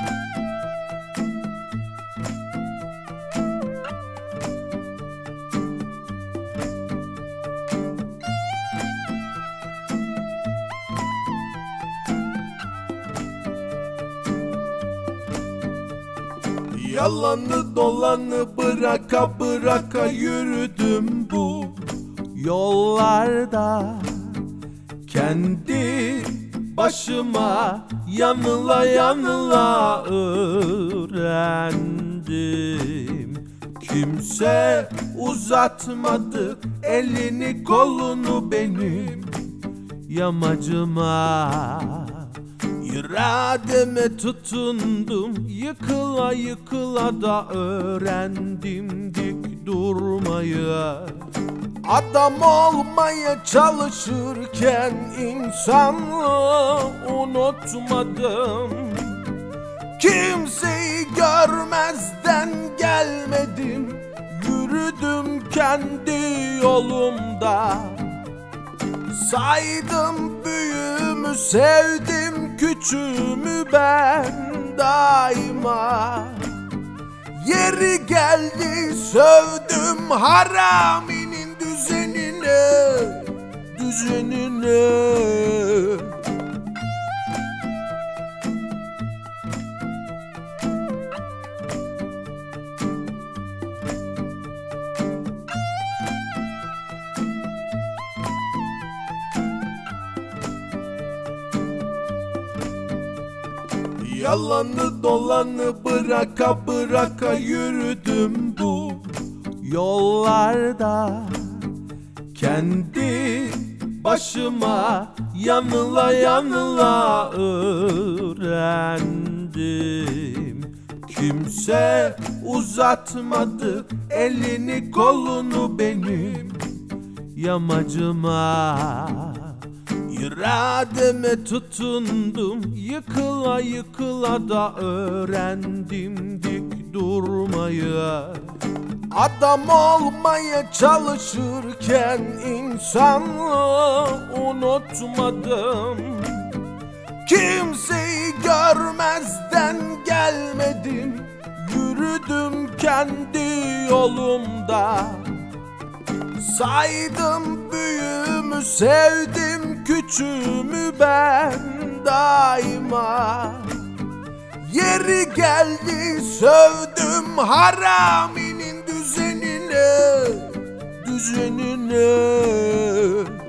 Yalanı dolanı bıraka bıraka yürüdüm bu yollarda. Kendi başıma yanıla yanıla öğrendim. Kimse uzatmadı elini kolunu benim yamacıma. İrademe tutundum, yıkıla yıkıla da öğrendim dik durmayı. Adam olmaya çalışırken insanlığı unutmadım. Kimseyi görmezden gelmedim, yürüdüm kendi yolumda. Saydım büyüğümü, sevdim küçüğümü ben daima. Yeri geldi sövdüm haraminin düzenine, düzenine. Yalanı dolanı bıraka bıraka yürüdüm bu yollarda. Kendi başıma yanıla yanıla öğrendim. Kimse uzatmadı elini kolunu benim yamacıma. İrademe tutundum, yıkıla yıkıla da öğrendim dik durmayı. Adam olmaya çalışırken insanlığı unutmadım. Kimseyi görmezden gelmedim, yürüdüm kendi yolumda. Saydım büyüğümü, sevdim küçüğümü ben daima. Yeri geldi sövdüm haraminin düzenine, düzenine.